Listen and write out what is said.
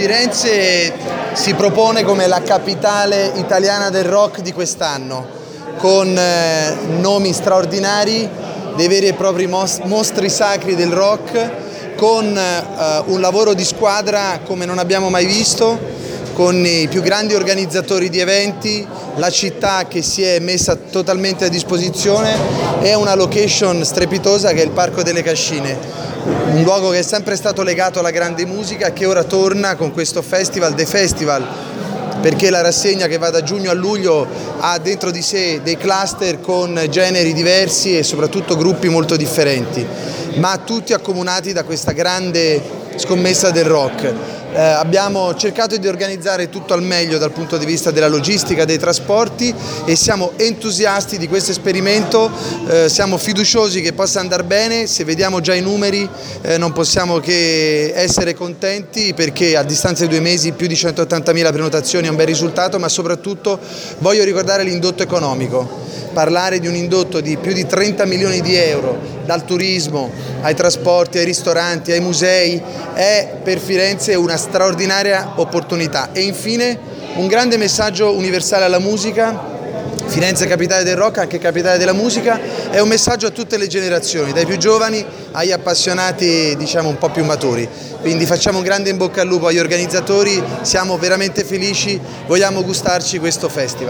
Firenze si propone come la capitale italiana del rock di quest'anno, con nomi straordinari, dei veri e propri mostri sacri del rock, con un lavoro di squadra come non abbiamo mai visto, con i più grandi organizzatori di eventi, la città che si è messa totalmente a disposizione e una location strepitosa che è il Parco delle Cascine, un luogo che è sempre stato legato alla grande musica e che ora torna con questo festival, The Festival, perché la rassegna che va da giugno a luglio ha dentro di sé dei cluster con generi diversi e soprattutto gruppi molto differenti, ma tutti accomunati da questa grande scommessa del rock. Abbiamo cercato di organizzare tutto al meglio dal punto di vista della logistica, dei trasporti, e siamo entusiasti di questo esperimento, siamo fiduciosi che possa andare bene. Se vediamo già i numeri non possiamo che essere contenti, perché a distanza di 2 mesi più di 180.000 prenotazioni è un bel risultato, ma soprattutto voglio ricordare l'indotto economico. Parlare di un indotto di più di 30 milioni di euro, dal turismo ai trasporti, ai ristoranti, ai musei, è per Firenze una straordinaria opportunità. E infine un grande messaggio universale alla musica. Firenze è capitale del rock, anche capitale della musica, è un messaggio a tutte le generazioni, dai più giovani agli appassionati diciamo un po' più maturi. Quindi facciamo un grande in bocca al lupo agli organizzatori, siamo veramente felici, vogliamo gustarci questo festival.